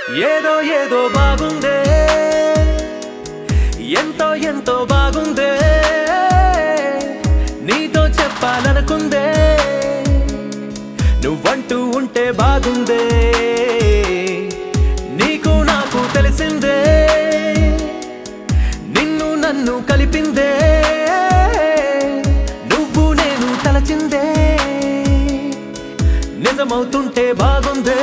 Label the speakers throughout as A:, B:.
A: ఏదో ఏదో బాగుందే ఎంతో ఎంతో బాగుందే నీతో చెప్పాలనుకుందే నువ్వంటూ ఉంటే బాగుందే నీకు నాకు తెలిసిందే నిన్ను నన్ను కలిపిందే నువ్వు నేను తలచిందే నిజమవుతుంటే బాగుందే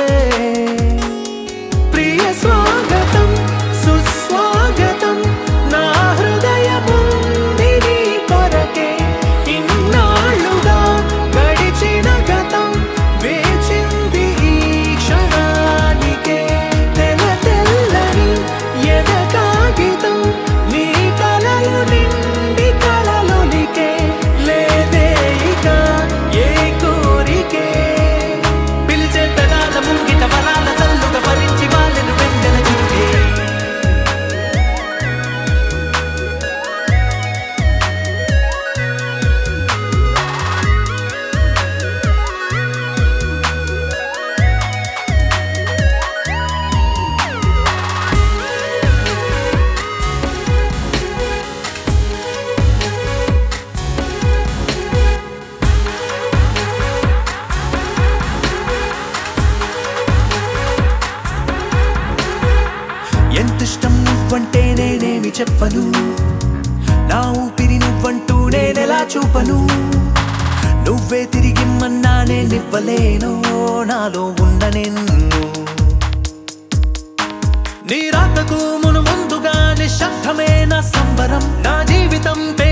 A: ప్రియ స్వాగతం సుస్వాగతం నా హృదయముంది నీ కొరకే ఇన్నాళ్ళుగా గడిచిన గతం వేచింది ఈ క్షణానికే తెల తెల్లని ఎద కాగితం నీ కలలు నిండి కలలొలికే లేదే ఇక ఏ కోరికే పిలిచే పెదాల ముంగిట వరాల సల్లుగా భరించి వాళ్ళను వెంటనే చురుకే ఎంతిష్టం నువ్వంటే నేనేమి చెప్పను నా ఊపిరి నువ్వంటూ నేనెలా చూపను నువ్వే తిరిగిమ్మన్నా నేనివ్వలేను నాలో ఉన్న నిన్ను నీ రాకకు మును ముందుగా నిశ్శబ్దమే నా సంబరం నా జీవితం